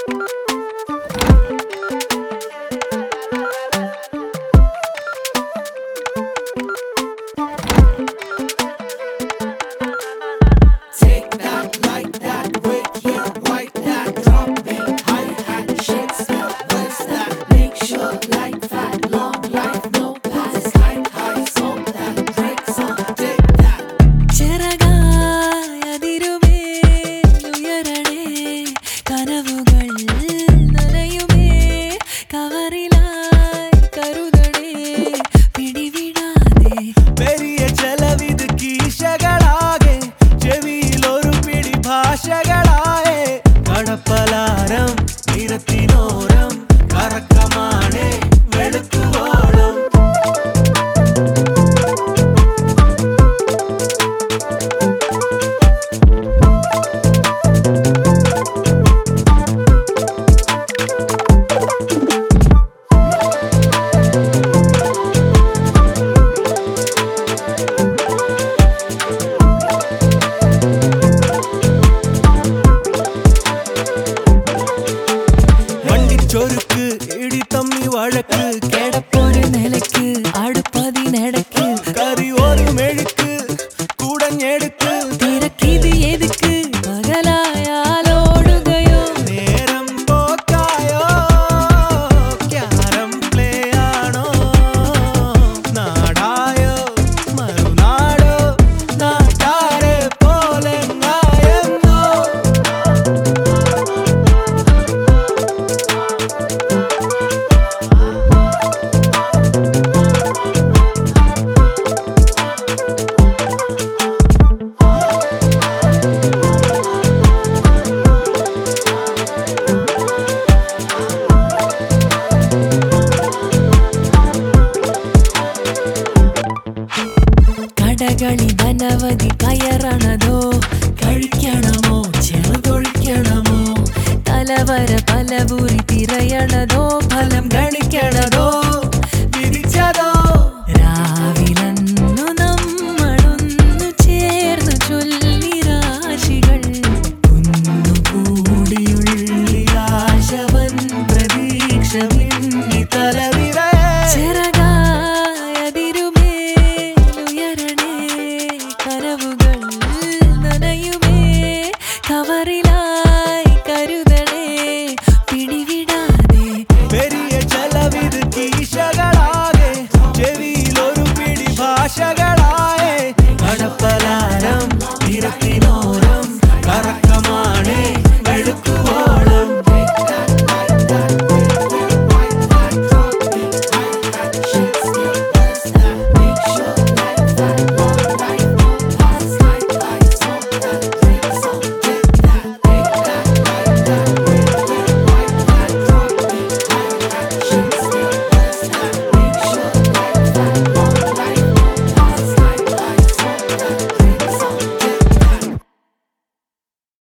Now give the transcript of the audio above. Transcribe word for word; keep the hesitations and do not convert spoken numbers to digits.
കടപ്പലാരം നിരത്തിനോരം കറക്കമാണേ വെളുക്കുവോളം ചൊരുക്ക് ഇടി തമ്മി വഴക്ക് കിടപ്പൊരു നിലക്ക് അടുപ്പതി നടക്ക് കറി ഒരു മെഴുക്ക് കൂടഞ്ഞെടുക്ക് തിരക്കിത് എതുക്ക് പകലായാലോടുകയോ നേരം പോക്കായോ ക്യാരം പ്ലേ ആണോ നാടായോ മറുനാടോ നാട്ടാരെ പോലെ നായെന്നോ കടകളി ധനവധി കയറണതോ കഴിക്കണമോ ചെറുതൊഴിക്കണമോ തലവര പലപുരി തിരയണതോ ഫലം ഗണിക്കണതോ